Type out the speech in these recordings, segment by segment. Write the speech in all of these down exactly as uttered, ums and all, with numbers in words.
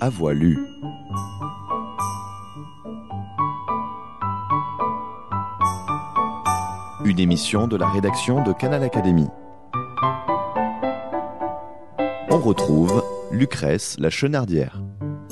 à voix lue. Une émission de la rédaction de Canal Académie. On retrouve Lucrèce la Chenardière.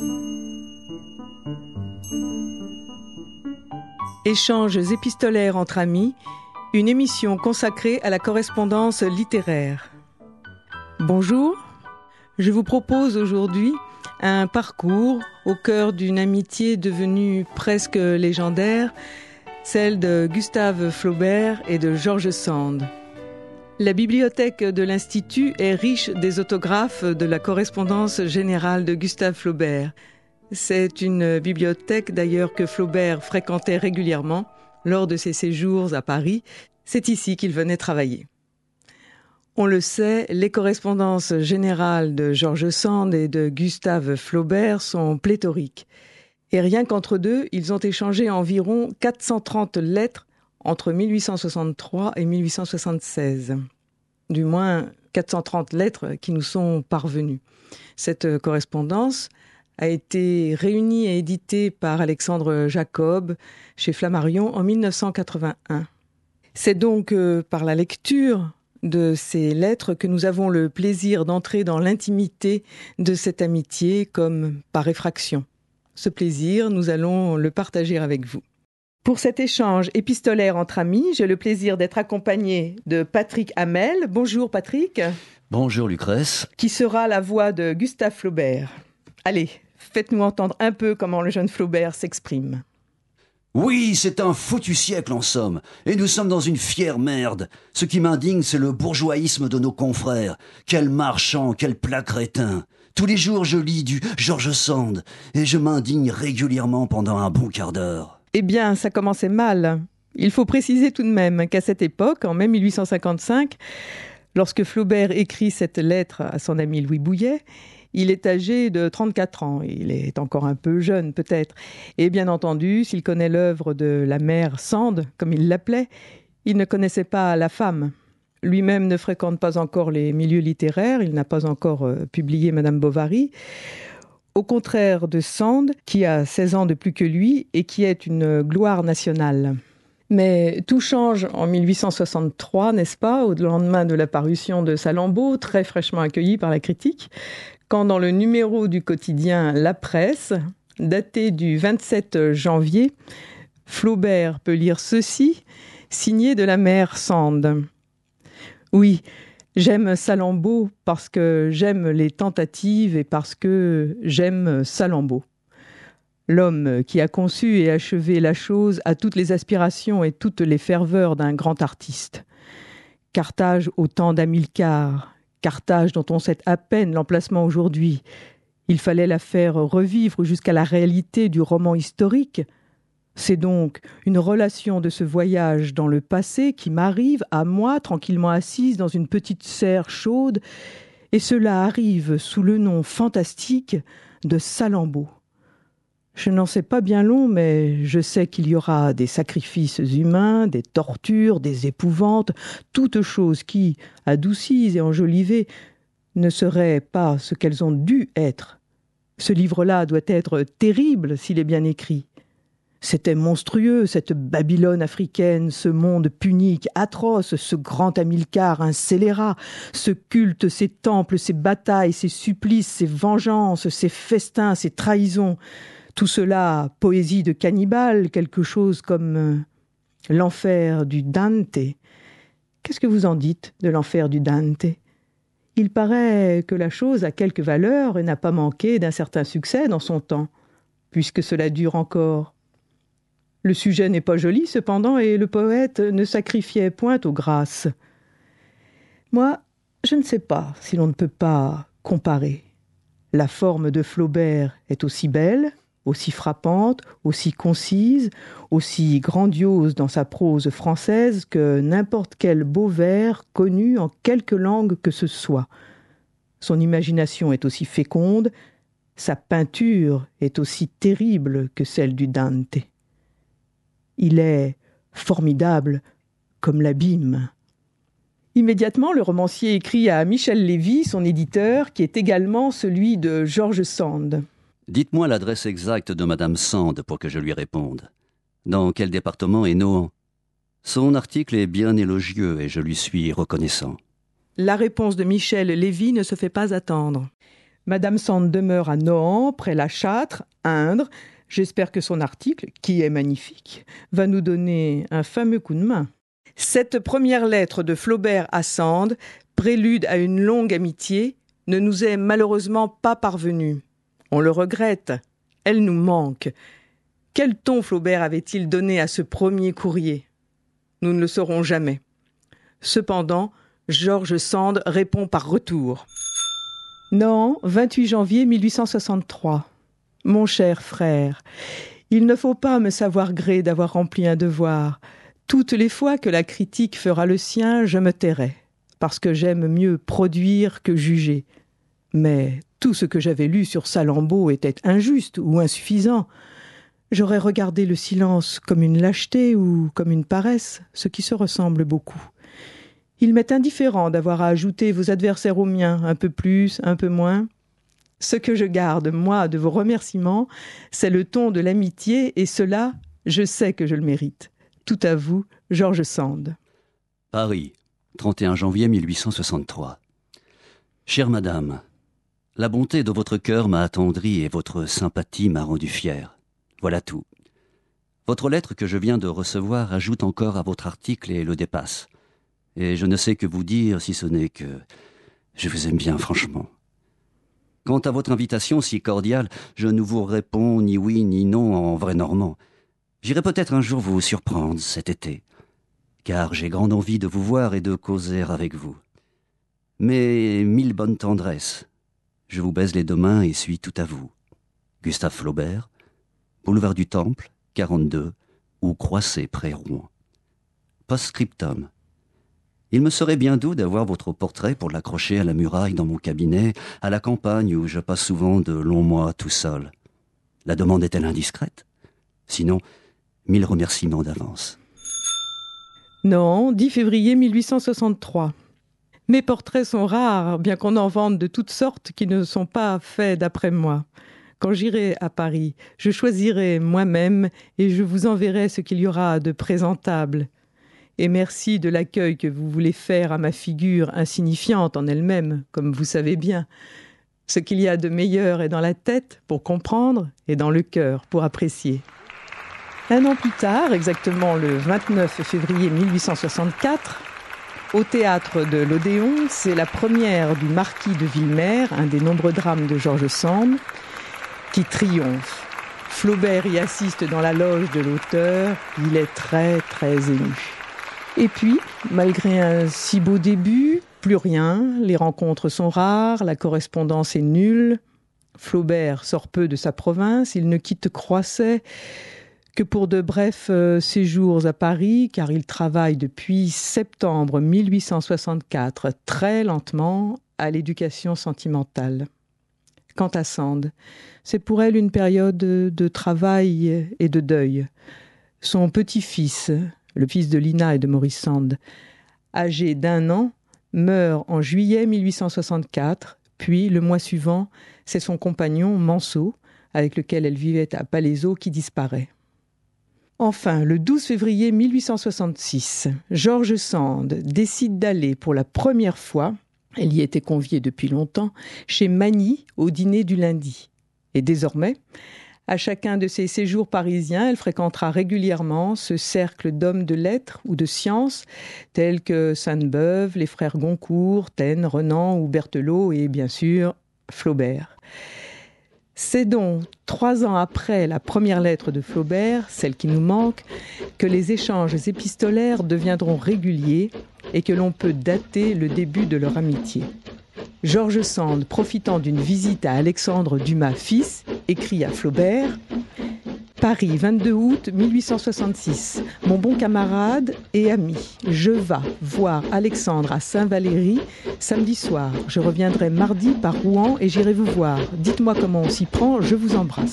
Échanges épistolaires entre amis, une émission consacrée à la correspondance littéraire. Bonjour, je vous propose aujourd'hui un parcours au cœur d'une amitié devenue presque légendaire, celle de Gustave Flaubert et de George Sand. La bibliothèque de l'Institut est riche des autographes de la correspondance générale de Gustave Flaubert. C'est une bibliothèque d'ailleurs que Flaubert fréquentait régulièrement lors de ses séjours à Paris. C'est ici qu'il venait travailler. On le sait, les correspondances générales de George Sand et de Gustave Flaubert sont pléthoriques. Et rien qu'entre deux, ils ont échangé environ quatre cent trente lettres entre mille huit cent soixante-trois et mille huit cent soixante-seize. Du moins quatre cent trente lettres qui nous sont parvenues. Cette correspondance a été réunie et éditée par Alexandre Jacob chez Flammarion en mille neuf cent quatre-vingt-un. C'est donc euh, par la lecture de ces lettres que nous avons le plaisir d'entrer dans l'intimité de cette amitié comme par effraction. Ce plaisir, nous allons le partager avec vous. Pour cet échange épistolaire entre amis, j'ai le plaisir d'être accompagné de Patrick Hamel. Bonjour Patrick. Bonjour Lucrèce. Qui sera la voix de Gustave Flaubert. Allez, faites-nous entendre un peu comment le jeune Flaubert s'exprime. Oui, c'est un foutu siècle en somme, et nous sommes dans une fière merde. Ce qui m'indigne, c'est le bourgeoisisme de nos confrères. Quel marchand, quel plat crétin. Tous les jours, je lis du George Sand, et je m'indigne régulièrement pendant un bon quart d'heure. Eh bien, ça commençait mal. Il faut préciser tout de même qu'à cette époque, en mai mille huit cent cinquante-cinq, lorsque Flaubert écrit cette lettre à son ami Louis Bouilhet, il est âgé de trente-quatre ans. Il est encore un peu jeune, peut-être. Et bien entendu, s'il connaît l'œuvre de la mère Sand, comme il l'appelait, il ne connaissait pas la femme. Lui-même ne fréquente pas encore les milieux littéraires. Il n'a pas encore euh, publié Madame Bovary. Au contraire de Sand, qui a seize ans de plus que lui et qui est une gloire nationale. Mais tout change en mille huit cent soixante-trois, n'est-ce pas, au lendemain de la parution de Salammbô, très fraîchement accueilli par la critique, quand dans le numéro du quotidien La Presse, daté du vingt-sept janvier, Flaubert peut lire ceci, signé de la mère Sand. Oui, j'aime Salammbô parce que j'aime les tentatives et parce que j'aime Salammbô. L'homme qui a conçu et achevé la chose a toutes les aspirations et toutes les ferveurs d'un grand artiste. Carthage au temps d'Hamilcar, Carthage dont on sait à peine l'emplacement aujourd'hui. Il fallait la faire revivre jusqu'à la réalité du roman historique. C'est donc une relation de ce voyage dans le passé qui m'arrive à moi, tranquillement assise dans une petite serre chaude, et cela arrive sous le nom fantastique de Salammbô. Je n'en sais pas bien long, mais je sais qu'il y aura des sacrifices humains, des tortures, des épouvantes, toutes choses qui, adoucies et enjolivées, ne seraient pas ce qu'elles ont dû être. Ce livre-là doit être terrible s'il est bien écrit. C'était monstrueux, cette Babylone africaine, ce monde punique, atroce, ce grand Hamilcar, un scélérat, ce culte, ces temples, ces batailles, ces supplices, ces vengeances, ces festins, ces trahisons. Tout cela, poésie de cannibale, quelque chose comme euh, l'enfer du Dante. Qu'est-ce que vous en dites de l'enfer du Dante ? Il paraît que la chose a quelque valeur et n'a pas manqué d'un certain succès dans son temps, puisque cela dure encore. Le sujet n'est pas joli, cependant, et le poète ne sacrifiait point aux grâces. Moi, je ne sais pas si l'on ne peut pas comparer. La forme de Flaubert est aussi belle, aussi frappante, aussi concise, aussi grandiose dans sa prose française que n'importe quel beau vers connu en quelque langue que ce soit. Son imagination est aussi féconde, sa peinture est aussi terrible que celle du Dante. Il est formidable comme l'abîme. Immédiatement, le romancier écrit à Michel Lévy, son éditeur, qui est également celui de George Sand. Dites-moi l'adresse exacte de Madame Sand pour que je lui réponde. Dans quel département est Nohant? Son article est bien élogieux et je lui suis reconnaissant. La réponse de Michel Lévy ne se fait pas attendre. Madame Sand demeure à Nohant, près la Châtre, Indre. J'espère que son article, qui est magnifique, va nous donner un fameux coup de main. Cette première lettre de Flaubert à Sand, prélude à une longue amitié, ne nous est malheureusement pas parvenue. On le regrette, elle nous manque. Quel ton Flaubert avait-il donné à ce premier courrier? Nous ne le saurons jamais. Cependant, George Sand répond par retour. Nohant, vingt-huit janvier mille huit cent soixante-trois. Mon cher frère, il ne faut pas me savoir gré d'avoir rempli un devoir. Toutes les fois que la critique fera le sien, je me tairai, parce que j'aime mieux produire que juger. Mais tout ce que j'avais lu sur Salammbô était injuste ou insuffisant. J'aurais regardé le silence comme une lâcheté ou comme une paresse, ce qui se ressemble beaucoup. Il m'est indifférent d'avoir à ajouter vos adversaires aux miens, un peu plus, un peu moins. Ce que je garde, moi, de vos remerciements, c'est le ton de l'amitié, et cela, je sais que je le mérite. Tout à vous, George Sand. Paris, trente et un janvier mille huit cent soixante-trois. Chère madame, la bonté de votre cœur m'a attendri et votre sympathie m'a rendu fier. Voilà tout. Votre lettre que je viens de recevoir ajoute encore à votre article et le dépasse. Et je ne sais que vous dire si ce n'est que je vous aime bien franchement. Quant à votre invitation si cordiale, je ne vous réponds ni oui ni non en vrai normand. J'irai peut-être un jour vous surprendre cet été, car j'ai grande envie de vous voir et de causer avec vous. Mais mille bonnes tendresses. Je vous baise les deux mains et suis tout à vous. Gustave Flaubert, boulevard du Temple, quarante-deux, ou Croisset près Rouen. Post-scriptum. Il me serait bien doux d'avoir votre portrait pour l'accrocher à la muraille dans mon cabinet, à la campagne où je passe souvent de longs mois tout seul. La demande est-elle indiscrète? Sinon, mille remerciements d'avance. Non, dix février mille huit cent soixante-trois. Mes portraits sont rares, bien qu'on en vende de toutes sortes qui ne sont pas faits d'après moi. Quand j'irai à Paris, je choisirai moi-même et je vous enverrai ce qu'il y aura de présentable. Et merci de l'accueil que vous voulez faire à ma figure insignifiante en elle-même, comme vous savez bien. Ce qu'il y a de meilleur est dans la tête pour comprendre et dans le cœur pour apprécier. Un an plus tard, exactement le vingt-neuf février mille huit cent soixante-quatre, au théâtre de l'Odéon, c'est la première du Marquis de Villemer, un des nombreux drames de George Sand, qui triomphe. Flaubert y assiste dans la loge de l'auteur, il est très très ému. Et puis, malgré un si beau début, plus rien, les rencontres sont rares, la correspondance est nulle. Flaubert sort peu de sa province, il ne quitte Croisset que pour de brefs euh, séjours à Paris, car il travaille depuis septembre mille huit cent soixante-quatre, très lentement, à l'éducation sentimentale. Quant à Sand, c'est pour elle une période de travail et de deuil. Son petit-fils, le fils de Lina et de Maurice Sand, âgé d'un an, meurt en juillet mille huit cent soixante-quatre, puis le mois suivant, c'est son compagnon Manceau, avec lequel elle vivait à Palaiseau, qui disparaît. Enfin, le douze février mille huit cent soixante-six, George Sand décide d'aller pour la première fois, elle y était conviée depuis longtemps, chez Magny au dîner du lundi. Et désormais, à chacun de ses séjours parisiens, elle fréquentera régulièrement ce cercle d'hommes de lettres ou de sciences, tels que Sainte-Beuve, les frères Goncourt, Taine, Renan ou Berthelot et bien sûr Flaubert. C'est donc trois ans après la première lettre de Flaubert, celle qui nous manque, que les échanges épistolaires deviendront réguliers et que l'on peut dater le début de leur amitié. George Sand, profitant d'une visite à Alexandre Dumas fils, écrit à Flaubert « Paris, vingt-deux août mille huit cent soixante-six. Mon bon camarade et ami, je vas voir Alexandre à Saint-Valery samedi soir. Je reviendrai mardi par Rouen et j'irai vous voir. Dites-moi comment on s'y prend, je vous embrasse. »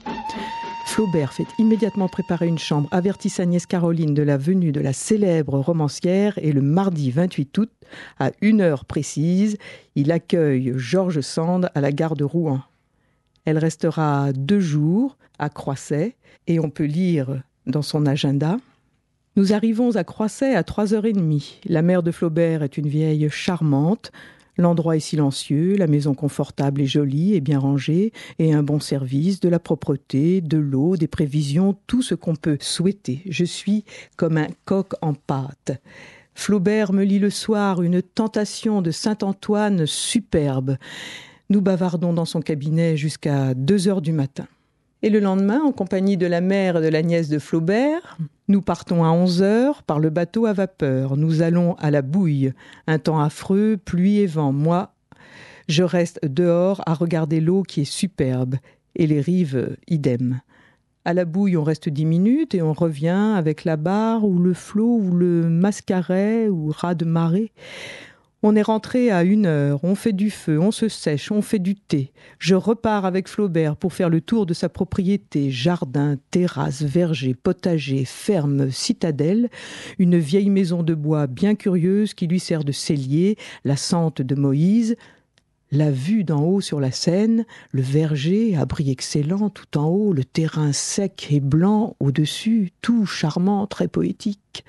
Flaubert fait immédiatement préparer une chambre, avertit Agnès Caroline de la venue de la célèbre romancière et le mardi vingt-huit août, à une heure précise, il accueille George Sand à la gare de Rouen. Elle restera deux jours à Croisset et on peut lire dans son agenda. Nous arrivons à Croisset à trois heures trente. La mère de Flaubert est une vieille charmante. L'endroit est silencieux, la maison confortable et jolie et bien rangée, et un bon service, de la propreté, de l'eau, des prévisions, tout ce qu'on peut souhaiter. Je suis comme un coq en pâte. Flaubert me lit le soir une tentation de Saint-Antoine superbe. Nous bavardons dans son cabinet jusqu'à deux heures du matin. Et le lendemain, en compagnie de la mère et de la nièce de Flaubert, nous partons à onze heures par le bateau à vapeur. Nous allons à la Bouille. Un temps affreux, pluie et vent. Moi, je reste dehors à regarder l'eau qui est superbe. Et les rives, idem. À la Bouille, on reste dix minutes et on revient avec la barre ou le flot ou le mascaret ou raz de marée. On est rentré à une heure, on fait du feu, on se sèche, on fait du thé. Je repars avec Flaubert pour faire le tour de sa propriété, jardin, terrasse, verger, potager, ferme, citadelle, une vieille maison de bois bien curieuse qui lui sert de cellier, la sente de Moïse, la vue d'en haut sur la Seine, le verger, abri excellent tout en haut, le terrain sec et blanc au-dessus, tout charmant, très poétique.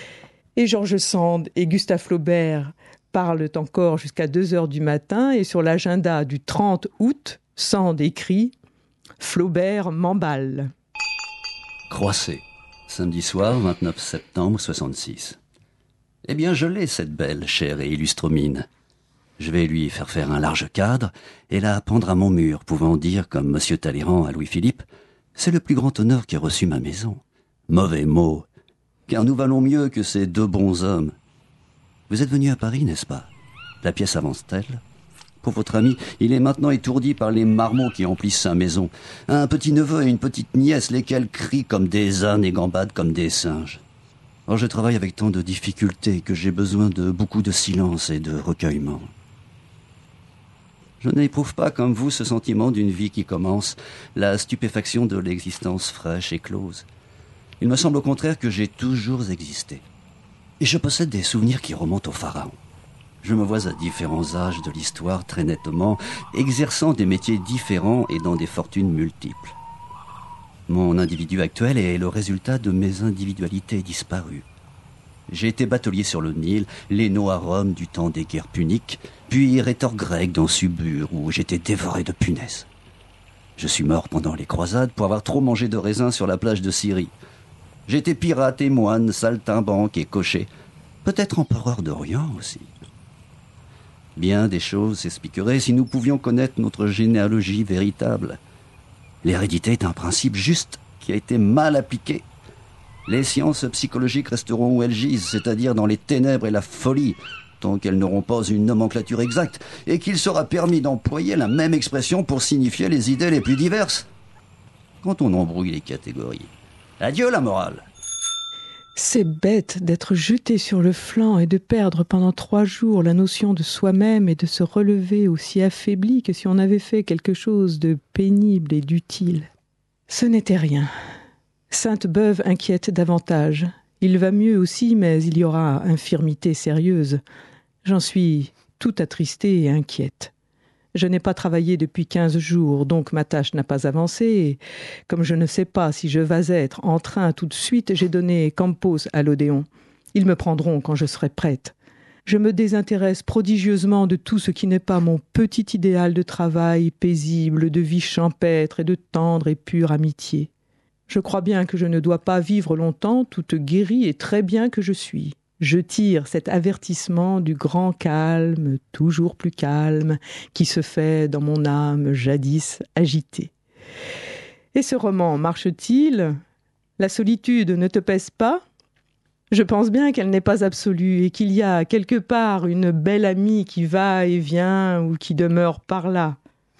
Et George Sand et Gustave Flaubert parlent encore jusqu'à deux heures du matin et sur l'agenda du trente août, Sand écrit « Flaubert m'emballe ». Croisset, samedi soir, vingt-neuf septembre soixante-six. Eh bien, je l'ai, cette belle, chère et illustre mine. Je vais lui faire faire un large cadre et la pendre à mon mur, pouvant dire, comme Monsieur Talleyrand à Louis-Philippe, « C'est le plus grand honneur qu'ait reçu ma maison. » Mauvais mot, car nous valons mieux que ces deux bons hommes. Vous êtes venu à Paris, n'est-ce pas? La pièce avance-t-elle? Pour votre ami, il est maintenant étourdi par les marmots qui emplissent sa maison. Un petit-neveu et une petite nièce, lesquels crient comme des ânes et gambadent comme des singes. Or, je travaille avec tant de difficultés que j'ai besoin de beaucoup de silence et de recueillement. Je n'éprouve pas comme vous ce sentiment d'une vie qui commence, la stupéfaction de l'existence fraîche et close. Il me semble au contraire que j'ai toujours existé. Et je possède des souvenirs qui remontent au pharaon. Je me vois à différents âges de l'histoire très nettement, exerçant des métiers différents et dans des fortunes multiples. Mon individu actuel est le résultat de mes individualités disparues. J'ai été batelier sur le Nil, léno à Rome du temps des guerres puniques, puis rhéteur grec dans Subur où j'étais dévoré de punaises. Je suis mort pendant les croisades pour avoir trop mangé de raisins sur la plage de Syrie. J'étais pirate et moine, saltimbanque et cocher. Peut-être empereur d'Orient aussi. Bien des choses s'expliqueraient si nous pouvions connaître notre généalogie véritable. L'hérédité est un principe juste qui a été mal appliqué. Les sciences psychologiques resteront où elles gisent, c'est-à-dire dans les ténèbres et la folie, tant qu'elles n'auront pas une nomenclature exacte, et qu'il sera permis d'employer la même expression pour signifier les idées les plus diverses. Quand on embrouille les catégories, adieu la morale. C'est bête d'être jeté sur le flanc et de perdre pendant trois jours la notion de soi-même et de se relever aussi affaibli que si on avait fait quelque chose de pénible et d'utile. Ce n'était rien. Sainte-Beuve inquiète davantage. Il va mieux aussi, mais il y aura infirmité sérieuse. J'en suis tout attristée et inquiète. Je n'ai pas travaillé depuis quinze jours, donc ma tâche n'a pas avancé. Et comme je ne sais pas si je vais être en train tout de suite, j'ai donné Campos à l'Odéon. Ils me prendront quand je serai prête. Je me désintéresse prodigieusement de tout ce qui n'est pas mon petit idéal de travail paisible, de vie champêtre et de tendre et pure amitié. Je crois bien que je ne dois pas vivre longtemps, toute guérie et très bien que je suis. Je tire cet avertissement du grand calme, toujours plus calme, qui se fait dans mon âme jadis agitée. Et ce roman marche-t-il? La solitude ne te pèse pas? Je pense bien qu'elle n'est pas absolue et qu'il y a quelque part une belle amie qui va et vient ou qui demeure par là.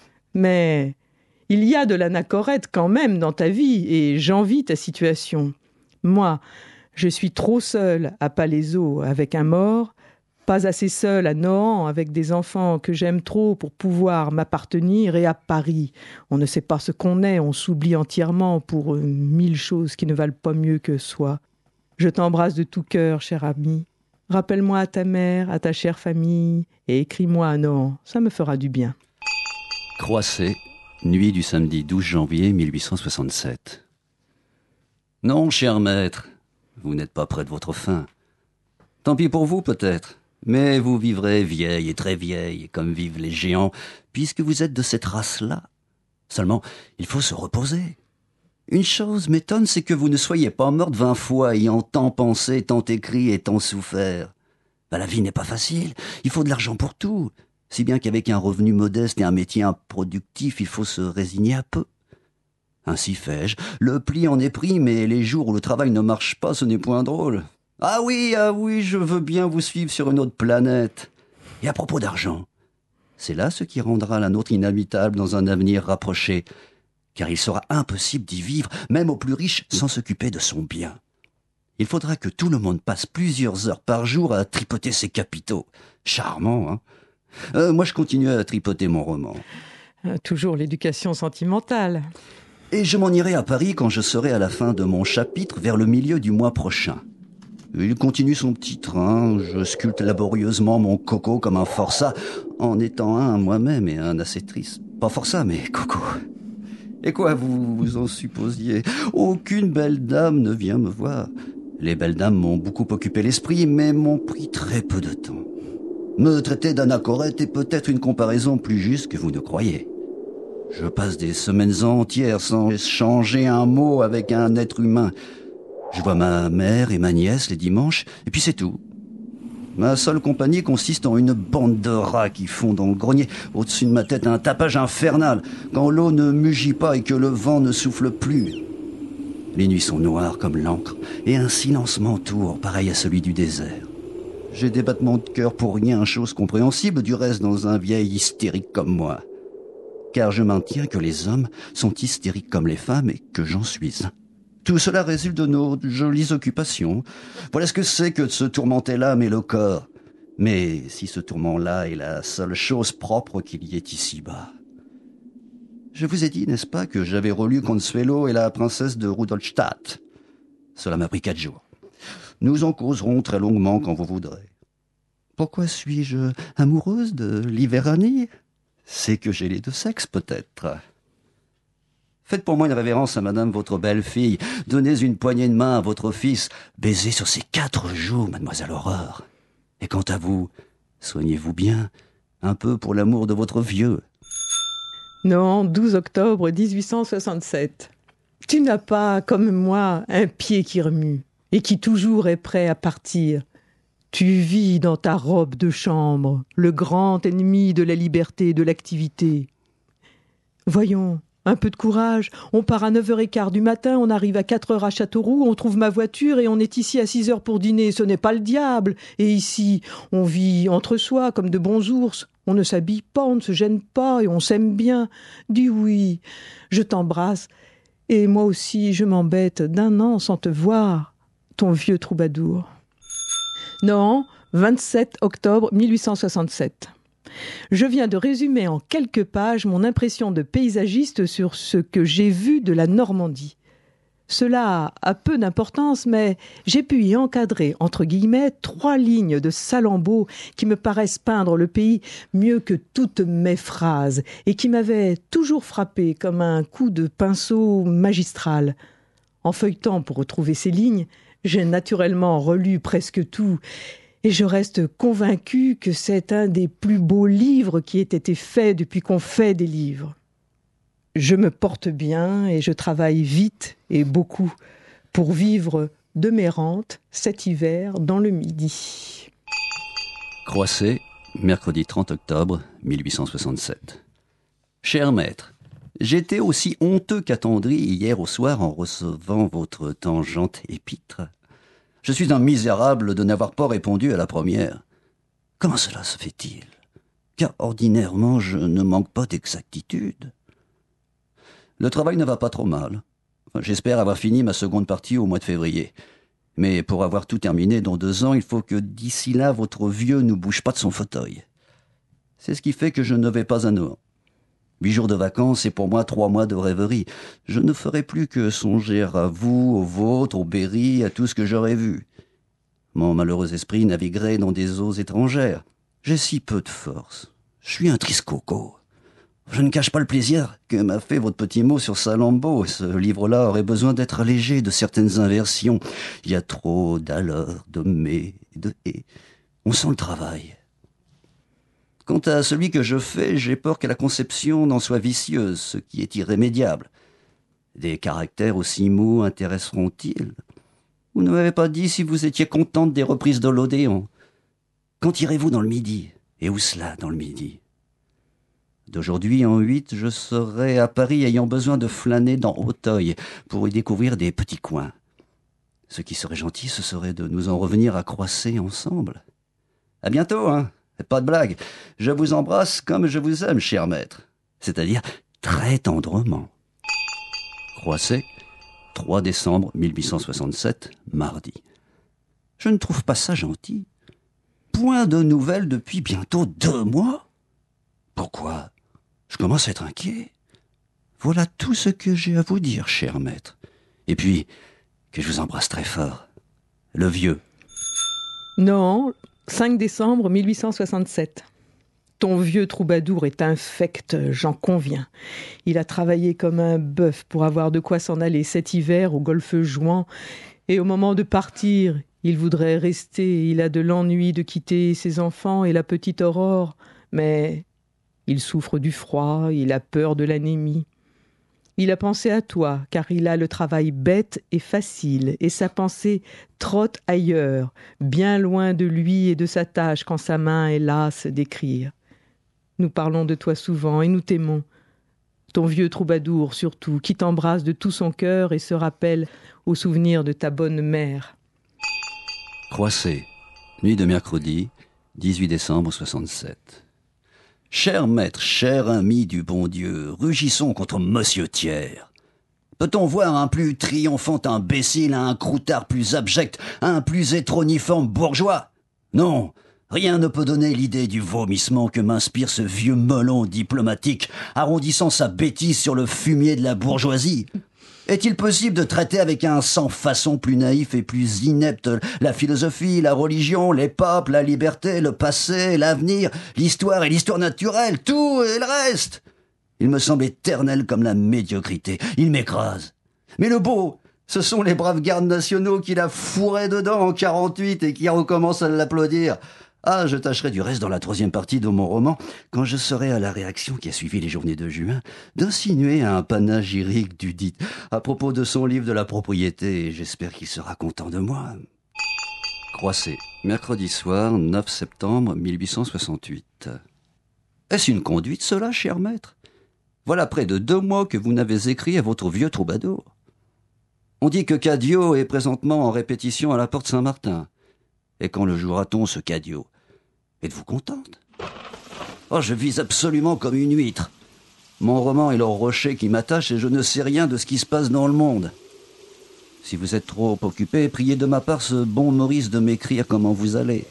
Mais il y a de l'anachorète quand même dans ta vie et j'envie ta situation. Moi, je suis trop seule à Palaiseau avec un mort, pas assez seule à Nohant avec des enfants que j'aime trop pour pouvoir m'appartenir, et à Paris. On ne sait pas ce qu'on est, on s'oublie entièrement pour mille choses qui ne valent pas mieux que soi. Je t'embrasse de tout cœur, cher ami. Rappelle-moi à ta mère, à ta chère famille, et écris-moi à Nohant, ça me fera du bien. Croisset, Nuit du samedi douze janvier mille huit cent soixante-sept. Non, cher maître, vous n'êtes pas près de votre fin. Tant pis pour vous, peut-être, mais vous vivrez vieille et très vieille, comme vivent les géants, puisque vous êtes de cette race-là. Seulement, il faut se reposer. Une chose m'étonne, c'est que vous ne soyez pas morte vingt fois, ayant tant pensé, tant écrit et tant souffert. Ben, la vie n'est pas facile, il faut de l'argent pour tout. Si bien qu'avec un revenu modeste et un métier improductif, il faut se résigner à peu. Ainsi fais-je, le pli en est pris, mais les jours où le travail ne marche pas, ce n'est point drôle. Ah oui, ah oui, je veux bien vous suivre sur une autre planète. Et à propos d'argent, c'est là ce qui rendra la nôtre inhabitable dans un avenir rapproché, car il sera impossible d'y vivre, même aux plus riches, sans s'occuper de son bien. Il faudra que tout le monde passe plusieurs heures par jour à tripoter ses capitaux. Charmant, hein? Euh, moi, je continue à tripoter mon roman. Euh, toujours l'éducation sentimentale. Et je m'en irai à Paris quand je serai à la fin de mon chapitre, vers le milieu du mois prochain. Il continue son petit train, je sculpte laborieusement mon Coco comme un forçat, en étant un moi-même et un assez triste. Pas forçat, mais Coco. Et quoi vous vous en supposiez? Aucune belle dame ne vient me voir. Les belles dames m'ont beaucoup occupé l'esprit, mais m'ont pris très peu de temps. Me traiter d'anachorète est peut-être une comparaison plus juste que vous ne croyez. Je passe des semaines entières sans changer un mot avec un être humain. Je vois ma mère et ma nièce les dimanches, et puis c'est tout. Ma seule compagnie consiste en une bande de rats qui font dans le grenier, au-dessus de ma tête, un tapage infernal, quand l'eau ne mugit pas et que le vent ne souffle plus. Les nuits sont noires comme l'encre, et un silence m'entoure, pareil à celui du désert. J'ai des battements de cœur pour rien, chose compréhensible du reste dans un vieil hystérique comme moi. Car je maintiens que les hommes sont hystériques comme les femmes et que j'en suis un. Tout cela résulte de nos jolies occupations. Voilà ce que c'est que de se tourmenter l'âme et le corps. Mais si ce tourment-là est la seule chose propre qu'il y ait ici-bas. Je vous ai dit, n'est-ce pas, que j'avais relu Consuelo et la princesse de Rudolstadt. Cela m'a pris quatre jours. Nous en causerons très longuement quand vous voudrez. Pourquoi suis-je amoureuse de Liverani? C'est que j'ai les deux sexes, peut-être. Faites pour moi une révérence à madame votre belle-fille. Donnez une poignée de main à votre fils. Baisez sur ces quatre joues, mademoiselle Aurore. Et quant à vous, soignez-vous bien, un peu pour l'amour de votre vieux. Non, douze octobre dix-huit cent soixante-sept. Tu n'as pas, comme moi, un pied qui remue et qui toujours est prêt à partir. Tu vis dans ta robe de chambre, le grand ennemi de la liberté et de l'activité. Voyons, un peu de courage. On part à neuf heures quinze du matin, on arrive à quatre heures à Châteauroux, on trouve ma voiture et on est ici à six heures pour dîner. Ce n'est pas le diable. Et ici, on vit entre soi comme de bons ours. On ne s'habille pas, on ne se gêne pas et on s'aime bien. Dis oui, je t'embrasse. Et moi aussi, je m'embête d'un an sans te voir. Ton vieux troubadour. Non, vingt-sept octobre mille huit cent soixante-sept. Je viens de résumer en quelques pages mon impression de paysagiste sur ce que j'ai vu de la Normandie. Cela a peu d'importance, mais j'ai pu y encadrer, entre guillemets, trois lignes de Salammbô qui me paraissent peindre le pays mieux que toutes mes phrases et qui m'avaient toujours frappé comme un coup de pinceau magistral. En feuilletant pour retrouver ces lignes, j'ai naturellement relu presque tout et je reste convaincue que c'est un des plus beaux livres qui ait été fait depuis qu'on fait des livres. Je me porte bien et je travaille vite et beaucoup pour vivre de mes rentes cet hiver dans le Midi. Croisset, mercredi trente octobre mille huit cent soixante-sept. Cher maître, j'étais aussi honteux qu'attendri hier au soir en recevant votre tangente épître. Je suis un misérable de n'avoir pas répondu à la première. Comment cela se fait-il? Car ordinairement, je ne manque pas d'exactitude. Le travail ne va pas trop mal. Enfin, j'espère avoir fini ma seconde partie au mois de février. Mais pour avoir tout terminé dans deux ans, il faut que d'ici là, votre vieux ne bouge pas de son fauteuil. C'est ce qui fait que je ne vais pas à Nohant. Huit jours de vacances, c'est pour moi trois mois de rêverie. Je ne ferai plus que songer à vous, aux vôtres, au Berry, à tout ce que j'aurais vu. Mon malheureux esprit naviguerait dans des eaux étrangères. J'ai si peu de force. Je suis un triste coco. Je ne cache pas le plaisir que m'a fait votre petit mot sur Salammbô. Ce livre-là aurait besoin d'être allégé de certaines inversions. Il y a trop d'alors, de mais, de et. On sent le travail. Quant à celui que je fais, j'ai peur que la conception n'en soit vicieuse, ce qui est irrémédiable. Des caractères aussi mous intéresseront-ils? Vous ne m'avez pas dit si vous étiez contente des reprises de l'Odéon. Quand irez-vous dans le Midi? Et où cela, dans le Midi? D'aujourd'hui en huit, je serai à Paris ayant besoin de flâner dans Auteuil pour y découvrir des petits coins. Ce qui serait gentil, ce serait de nous en revenir à Croisset ensemble. À bientôt, hein. Pas de blague. Je vous embrasse comme je vous aime, cher maître. C'est-à-dire très tendrement. Croisset, trois décembre mille huit cent soixante-sept, mardi. Je ne trouve pas ça gentil. Point de nouvelles depuis bientôt deux mois. Pourquoi? Je commence à être inquiet. Voilà tout ce que j'ai à vous dire, cher maître. Et puis, que je vous embrasse très fort. Le vieux. Non, cinq décembre mille huit cent soixante-sept. Ton vieux troubadour est infect, j'en conviens. Il a travaillé comme un bœuf pour avoir de quoi s'en aller cet hiver au golfe Jouan. Et au moment de partir, il voudrait rester. Il a de l'ennui de quitter ses enfants et la petite Aurore. Mais il souffre du froid, il a peur de l'anémie. Il a pensé à toi, car il a le travail bête et facile, et sa pensée trotte ailleurs, bien loin de lui et de sa tâche quand sa main est lasse d'écrire. Nous parlons de toi souvent et nous t'aimons. Ton vieux troubadour, surtout, qui t'embrasse de tout son cœur et se rappelle au souvenir de ta bonne mère. Croisset, nuit de mercredi, dix-huit décembre soixante-sept. Cher maître, cher ami du bon Dieu, rugissons contre Monsieur Thiers. Peut-on voir un plus triomphant imbécile, un croutard plus abject, un plus étroniforme bourgeois? Non, rien ne peut donner l'idée du vomissement que m'inspire ce vieux melon diplomatique, arrondissant sa bêtise sur le fumier de la bourgeoisie. Est-il possible de traiter avec un sans-façon plus naïf et plus inepte la philosophie, la religion, les papes, la liberté, le passé, l'avenir, l'histoire et l'histoire naturelle, tout et le reste? Il me semble éternel comme la médiocrité. Il m'écrase. Mais le beau, ce sont les braves gardes nationaux qui la fourraient dedans en quarante-huit et qui recommencent à l'applaudir. Ah, je tâcherai du reste dans la troisième partie de mon roman, quand je serai à la réaction qui a suivi les journées de juin, d'insinuer un panégyrique dudit à propos de son livre de la propriété, et j'espère qu'il sera content de moi. Croisset, mercredi soir, neuf septembre mille huit cent soixante-huit. Est-ce une conduite, cela, cher maître? Voilà près de deux mois que vous n'avez écrit à votre vieux troubadour. On dit que Cadio est présentement en répétition à la Porte Saint-Martin. Et quand le jouera-t-on, ce Cadio? Êtes-vous contente? Oh, je vis absolument comme une huître. Mon roman est le rocher qui m'attache et je ne sais rien de ce qui se passe dans le monde. Si vous êtes trop occupé, priez de ma part ce bon Maurice de m'écrire comment vous allez.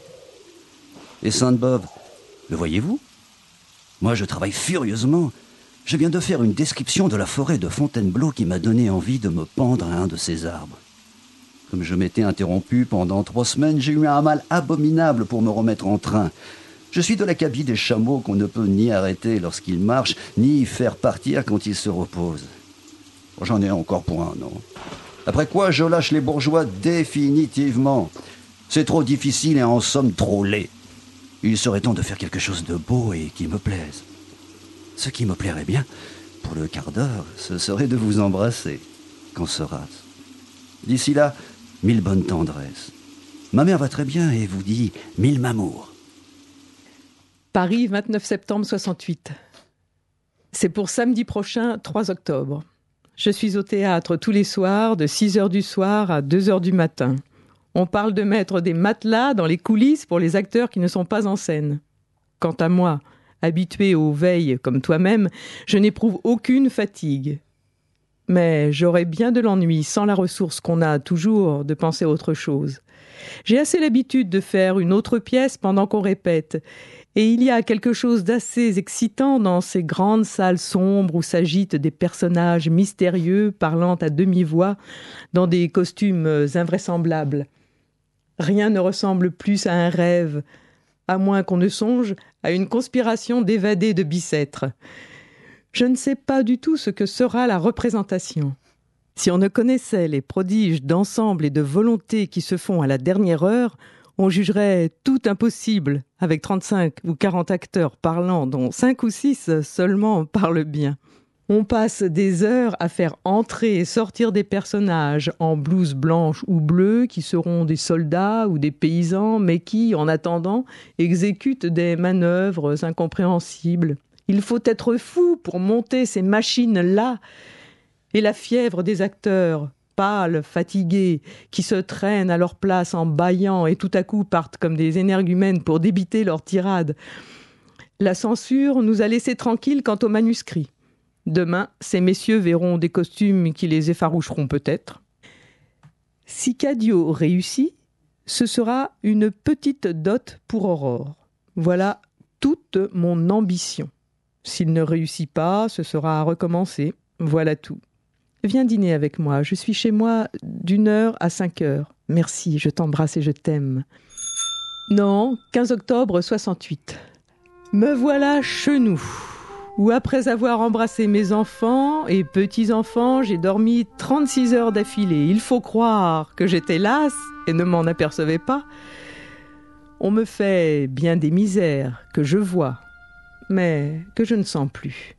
Et Sainte-Beuve, le voyez-vous? Moi, je travaille furieusement. Je viens de faire une description de la forêt de Fontainebleau qui m'a donné envie de me pendre à un de ces arbres. Comme je m'étais interrompu pendant trois semaines, j'ai eu un mal abominable pour me remettre en train. Je suis de l'acabit des chameaux qu'on ne peut ni arrêter lorsqu'ils marchent, ni faire partir quand ils se reposent. J'en ai encore pour un an. Après quoi, je lâche les bourgeois définitivement. C'est trop difficile et en somme trop laid. Il serait temps de faire quelque chose de beau et qui me plaise. Ce qui me plairait bien, pour le quart d'heure, ce serait de vous embrasser. Qu'en sera-ce? D'ici là, mille bonnes tendresses. Ma mère va très bien et vous dit mille mamours. Paris, vingt-neuf septembre soixante-huit. C'est pour samedi prochain, trois octobre. Je suis au théâtre tous les soirs, de six heures du soir à deux heures du matin. On parle de mettre des matelas dans les coulisses pour les acteurs qui ne sont pas en scène. Quant à moi, habitué aux veilles comme toi-même, je n'éprouve aucune fatigue. Mais j'aurais bien de l'ennui sans la ressource qu'on a toujours de penser à autre chose. J'ai assez l'habitude de faire une autre pièce pendant qu'on répète. Et il y a quelque chose d'assez excitant dans ces grandes salles sombres où s'agitent des personnages mystérieux parlant à demi-voix dans des costumes invraisemblables. Rien ne ressemble plus à un rêve, à moins qu'on ne songe à une conspiration d'évadés de Bicêtre. Je ne sais pas du tout ce que sera la représentation. Si on ne connaissait les prodiges d'ensemble et de volonté qui se font à la dernière heure, on jugerait tout impossible avec trente-cinq ou quarante acteurs parlant, dont cinq ou six seulement parlent bien. On passe des heures à faire entrer et sortir des personnages en blouse blanche ou bleue qui seront des soldats ou des paysans, mais qui, en attendant, exécutent des manœuvres incompréhensibles. Il faut être fou pour monter ces machines-là. Et la fièvre des acteurs, pâles, fatigués, qui se traînent à leur place en bâillant et tout à coup partent comme des énergumènes pour débiter leur tirade. La censure nous a laissés tranquilles quant aux manuscrits. Demain, ces messieurs verront des costumes qui les effaroucheront peut-être. Si Cadio réussit, ce sera une petite dot pour Aurore. Voilà toute mon ambition. S'il ne réussit pas, ce sera à recommencer. Voilà tout. Viens dîner avec moi. Je suis chez moi d'une heure à cinq heures. Merci, je t'embrasse et je t'aime. Non, quinze octobre soixante-huit. Me voilà chenou, où après avoir embrassé mes enfants et petits-enfants, j'ai dormi trente-six heures d'affilée. Il faut croire que j'étais lasse et ne m'en apercevais pas. On me fait bien des misères que je vois, mais que je ne sens plus.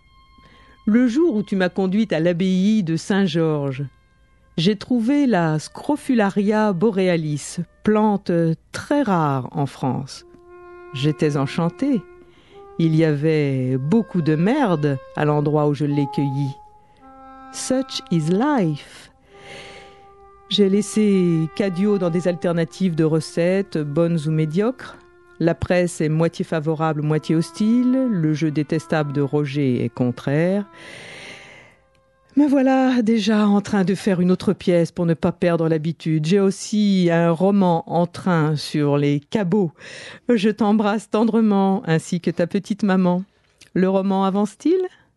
Le jour où tu m'as conduite à l'abbaye de Saint-Georges, j'ai trouvé la Scrofularia borealis, plante très rare en France. J'étais enchantée. Il y avait beaucoup de merde à l'endroit où je l'ai cueillie. Such is life. J'ai laissé Cadio dans des alternatives de recettes, bonnes ou médiocres. La presse est moitié favorable, moitié hostile. Le jeu détestable de Roger est contraire. Me voilà déjà en train de faire une autre pièce pour ne pas perdre l'habitude. J'ai aussi un roman en train sur les cabots. Je t'embrasse tendrement, ainsi que ta petite maman. Le roman avance-t-il ?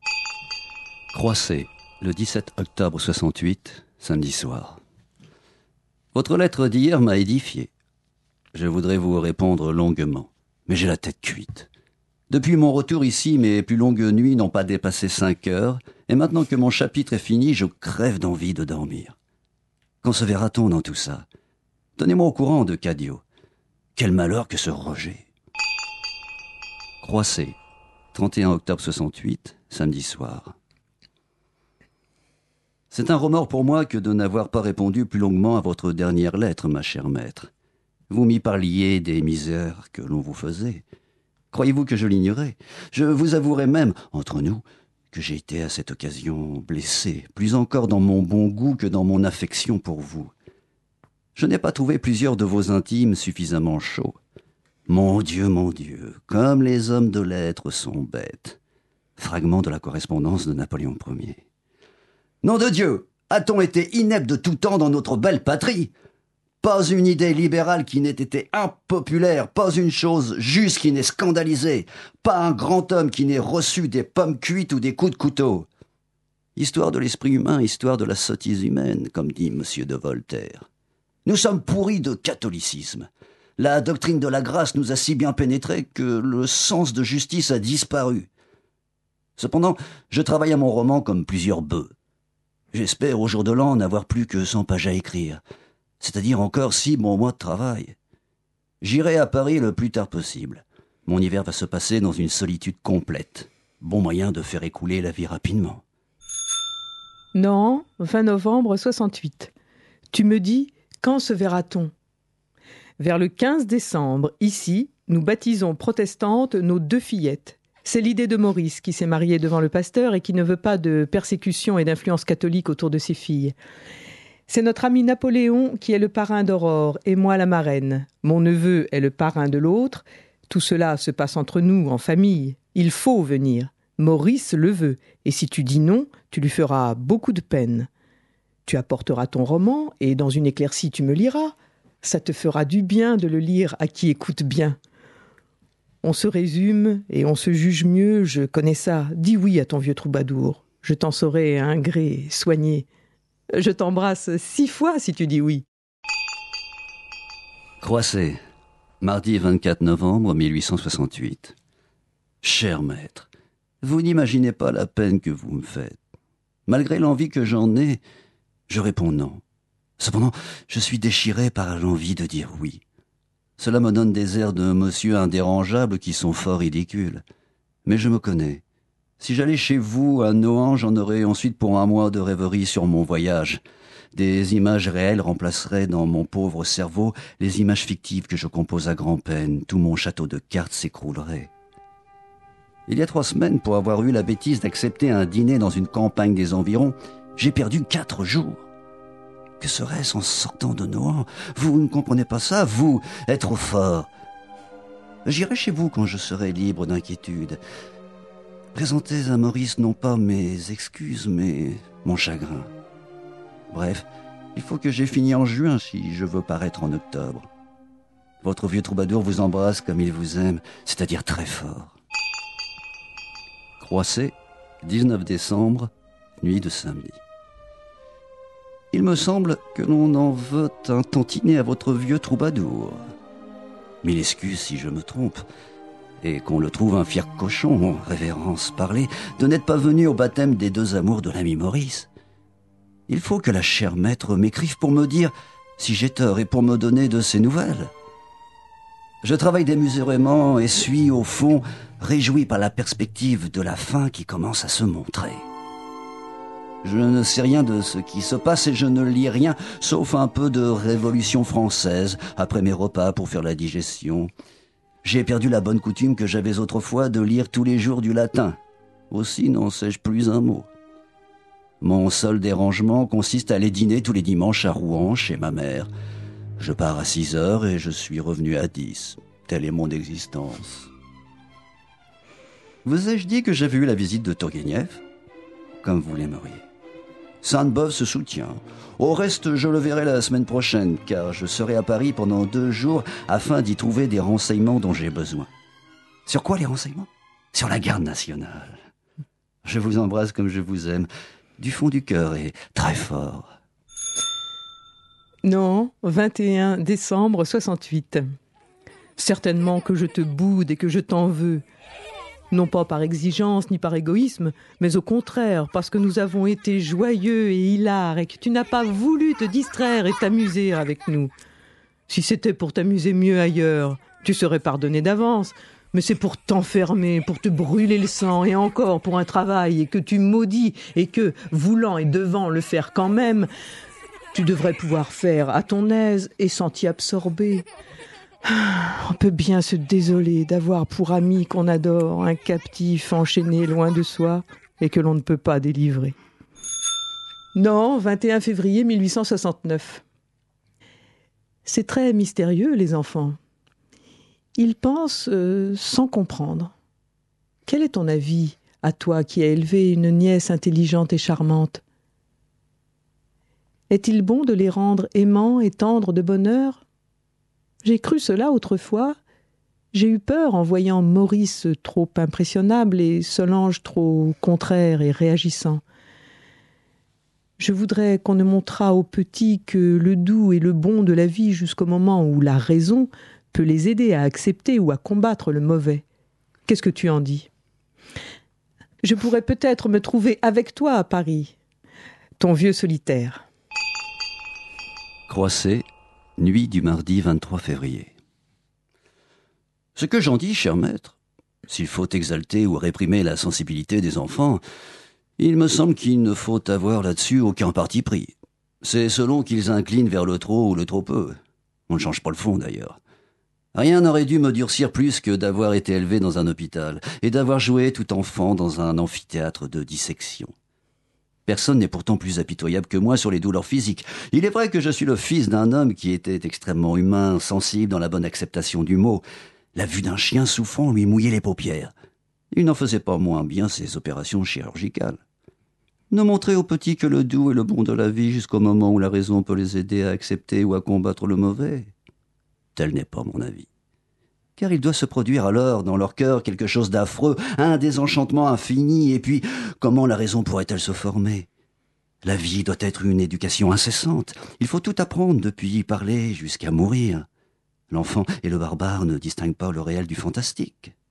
Croissé, le dix-sept octobre soixante-huit, samedi soir. Votre lettre d'hier m'a édifié. Je voudrais vous répondre longuement, mais j'ai la tête cuite. Depuis mon retour ici, mes plus longues nuits n'ont pas dépassé cinq heures, et maintenant que mon chapitre est fini, je crève d'envie de dormir. Quand se verra-t-on dans tout ça ? Tenez-moi au courant de Cadio. Quel malheur que ce Roger. Croissé, trente et un octobre soixante-huit, samedi soir. C'est un remords pour moi que de n'avoir pas répondu plus longuement à votre dernière lettre, ma chère maître. Vous m'y parliez des misères que l'on vous faisait. Croyez-vous que je l'ignorais ? Je vous avouerai même, entre nous, que j'ai été à cette occasion blessé, plus encore dans mon bon goût que dans mon affection pour vous. Je n'ai pas trouvé plusieurs de vos intimes suffisamment chauds. Mon Dieu, mon Dieu, comme les hommes de lettres sont bêtes. Fragment de la correspondance de Napoléon Ier. Nom de Dieu, a-t-on été inepte de tout temps dans notre belle patrie ? Pas une idée libérale qui n'ait été impopulaire, pas une chose juste qui n'ait scandalisé, pas un grand homme qui n'ait reçu des pommes cuites ou des coups de couteau. Histoire de l'esprit humain, histoire de la sottise humaine, comme dit Monsieur de Voltaire. Nous sommes pourris de catholicisme. La doctrine de la grâce nous a si bien pénétrés que le sens de justice a disparu. Cependant, je travaille à mon roman comme plusieurs bœufs. J'espère au jour de l'an n'avoir plus que cent pages à écrire, c'est-à-dire encore six bons mois de travail. J'irai à Paris le plus tard possible. Mon hiver va se passer dans une solitude complète. Bon moyen de faire écouler la vie rapidement. Non, vingt novembre soixante-huit. Tu me dis, quand se verra-t-on ? Vers le quinze décembre, ici, nous baptisons protestantes nos deux fillettes. C'est l'idée de Maurice qui s'est marié devant le pasteur et qui ne veut pas de persécution et d'influence catholique autour de ses filles. C'est notre ami Napoléon qui est le parrain d'Aurore et moi la marraine. Mon neveu est le parrain de l'autre. Tout cela se passe entre nous, en famille. Il faut venir. Maurice le veut. Et si tu dis non, tu lui feras beaucoup de peine. Tu apporteras ton roman et dans une éclaircie tu me liras. Ça te fera du bien de le lire à qui écoute bien. On se résume et on se juge mieux, je connais ça. Dis oui à ton vieux troubadour. Je t'en saurai un gré soigné. Je t'embrasse six fois si tu dis oui. Croissé, mardi vingt-quatre novembre mille huit cent soixante-huit. Cher maître, Vous n'imaginez pas la peine que vous me faites. Malgré l'envie que j'en ai, je réponds non. Cependant, je suis déchiré par l'envie de dire oui. Cela me donne des airs de monsieur indérangeable qui sont fort ridicules. Mais je me connais. Si j'allais chez vous à Nohant, j'en aurais ensuite pour un mois de rêverie sur mon voyage. Des images réelles remplaceraient dans mon pauvre cerveau les images fictives que je compose à grand-peine. Tout mon château de cartes s'écroulerait. Il y a trois semaines, pour avoir eu la bêtise d'accepter un dîner dans une campagne des environs, j'ai perdu quatre jours. Que serait-ce en sortant de Nohant? Vous ne comprenez pas ça, vous, être trop fort. J'irai chez vous quand je serai libre d'inquiétude. Présentez à Maurice non pas mes excuses, mais mon chagrin. Bref, il faut que j'aie fini en juin si je veux paraître en octobre. Votre vieux troubadour vous embrasse comme il vous aime, c'est-à-dire très fort. Croisset, dix-neuf décembre, nuit de samedi. Il me semble que l'on en veut un tantinet à votre vieux troubadour. Mille excuses si je me trompe, et qu'on le trouve un fier cochon, révérence parlée, de n'être pas venu au baptême des deux amours de l'ami Maurice. Il faut que la chère maître m'écrive pour me dire si j'ai tort et pour me donner de ses nouvelles. Je travaille démesurément et suis, au fond, réjoui par la perspective de la fin qui commence à se montrer. Je ne sais rien de ce qui se passe et je ne lis rien, sauf un peu de Révolution française, après mes repas pour faire la digestion. J'ai perdu la bonne coutume que j'avais autrefois de lire tous les jours du latin. Aussi n'en sais-je plus un mot. Mon seul dérangement consiste à aller dîner tous les dimanches à Rouen, chez ma mère. Je pars à six heures et je suis revenu à dix. Telle est mon existence. Vous ai-je dit que j'avais eu la visite de Turgueniev? Comme vous l'aimeriez. Sainte-Beuve se soutient. Au reste, je le verrai la semaine prochaine, car je serai à Paris pendant deux jours afin d'y trouver des renseignements dont j'ai besoin. Sur quoi les renseignements? Sur la garde nationale. Je vous embrasse comme je vous aime, du fond du cœur et très fort. Non, vingt et un décembre soixante-huit. Certainement que je te boude et que je t'en veux. Non pas par exigence ni par égoïsme, mais au contraire, parce que nous avons été joyeux et hilars et que tu n'as pas voulu te distraire et t'amuser avec nous. Si c'était pour t'amuser mieux ailleurs, tu serais pardonné d'avance, mais c'est pour t'enfermer, pour te brûler le sang et encore pour un travail et que tu maudis et que, voulant et devant le faire quand même, tu devrais pouvoir faire à ton aise et sans t'y absorber. On peut bien se désoler d'avoir pour ami qu'on adore un captif enchaîné loin de soi et que l'on ne peut pas délivrer. Non, vingt et un février mille huit cent soixante-neuf. C'est très mystérieux, les enfants. Ils pensent euh, sans comprendre. Quel est ton avis, à toi qui as élevé une nièce intelligente et charmante? Est-il bon de les rendre aimants et tendres de bonne heure? J'ai cru cela autrefois. J'ai eu peur en voyant Maurice trop impressionnable et Solange trop contraire et réagissant. Je voudrais qu'on ne montrât aux petits que le doux et le bon de la vie jusqu'au moment où la raison peut les aider à accepter ou à combattre le mauvais. Qu'est-ce que tu en dis? Je pourrais peut-être me trouver avec toi à Paris, ton vieux solitaire. Croisset, nuit du mardi vingt-trois février. Ce que j'en dis, cher maître, s'il faut exalter ou réprimer la sensibilité des enfants, il me semble qu'il ne faut avoir là-dessus aucun parti pris. C'est selon qu'ils inclinent vers le trop ou le trop peu. On ne change pas le fond, d'ailleurs. Rien n'aurait dû me durcir plus que d'avoir été élevé dans un hôpital et d'avoir joué tout enfant dans un amphithéâtre de dissection. Personne n'est pourtant plus impitoyable que moi sur les douleurs physiques. Il est vrai que je suis le fils d'un homme qui était extrêmement humain, sensible dans la bonne acceptation du mot. La vue d'un chien souffrant lui mouillait les paupières. Il n'en faisait pas moins bien ses opérations chirurgicales. Ne montrer aux petits que le doux et le bon de la vie jusqu'au moment où la raison peut les aider à accepter ou à combattre le mauvais, tel n'est pas mon avis. Car il doit se produire alors dans leur cœur quelque chose d'affreux, un désenchantement infini, et puis comment la raison pourrait-elle se former? La vie doit être une éducation incessante. Il faut tout apprendre depuis y parler jusqu'à mourir. L'enfant et le barbare ne distinguent pas le réel du fantastique.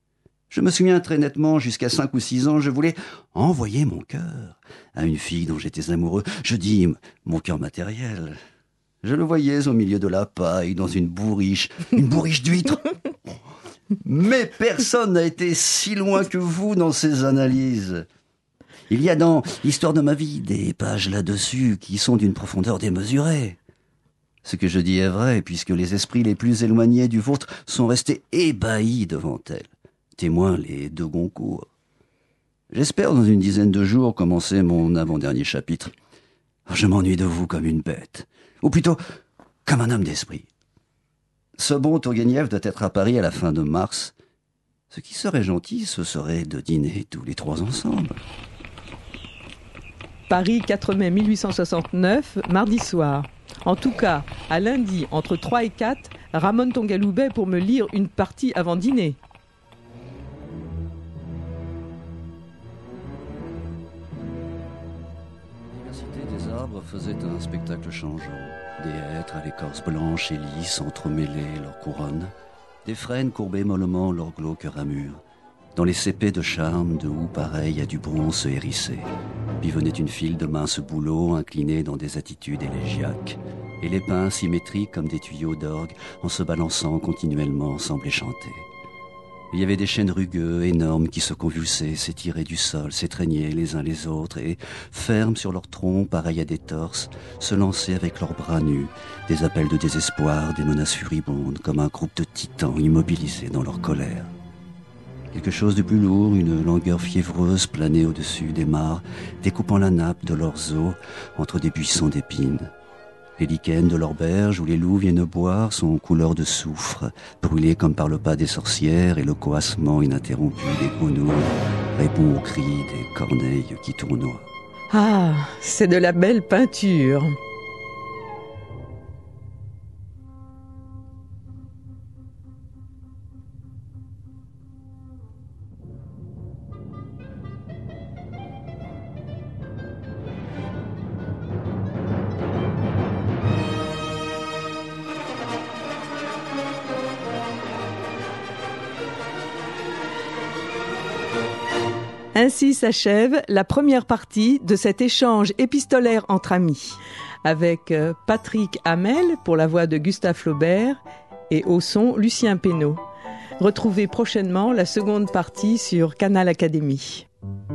Je me souviens très nettement, jusqu'à cinq ou six ans, je voulais envoyer mon cœur à une fille dont j'étais amoureux. Je dis mon cœur matériel. Je le voyais au milieu de la paille, dans une bourriche, une bourriche d'huîtres. Mais personne n'a été si loin que vous dans ces analyses. Il y a dans l'histoire de ma vie des pages là-dessus qui sont d'une profondeur démesurée. Ce que je dis est vrai, puisque les esprits les plus éloignés du vôtre sont restés ébahis devant elle. Témoins les deux Goncourt. J'espère dans une dizaine de jours commencer mon avant-dernier chapitre. Je m'ennuie de vous comme une bête, ou plutôt comme un homme d'esprit. Ce bon Tourguenieff doit être à Paris à la fin de mars. Ce qui serait gentil, ce serait de dîner tous les trois ensemble. Paris, quatre mai mille huit cent soixante-neuf, mardi soir. En tout cas, à lundi, entre trois et quatre, ramène ton Galoubet pour me lire une partie avant dîner. Des arbres faisaient un spectacle changeant. Des hêtres à l'écorce blanche et lisse entremêlés leurs couronnes. Des frênes courbaient mollement leurs glauques ramures. Dans les cépées de charme, de houx pareil à du bronze hérissé. Puis venait une file de minces bouleaux inclinés dans des attitudes élégiaques. Et les pins symétriques comme des tuyaux d'orgue, en se balançant continuellement, semblaient chanter. Il y avait des chênes rugueux, énormes, qui se convulsaient, s'étiraient du sol, s'étreignaient les uns les autres et, fermes sur leurs troncs, pareils à des torses, se lançaient avec leurs bras nus, des appels de désespoir, des menaces furibondes, comme un groupe de titans immobilisés dans leur colère. Quelque chose de plus lourd, une langueur fiévreuse planait au-dessus des mares, découpant la nappe de leurs eaux entre des buissons d'épines. Les lichens de leurs berges où les loups viennent boire sont couleur de soufre, brûlés comme par le pas des sorcières, et le coassement ininterrompu des grenouilles répond aux cris des corneilles qui tournoient. Ah, c'est de la belle peinture. Ainsi s'achève la première partie de cet échange épistolaire entre amis, avec Patrick Hamel pour la voix de Gustave Flaubert et au son Lucien Pénaud. Retrouvez prochainement la seconde partie sur Canal Académie.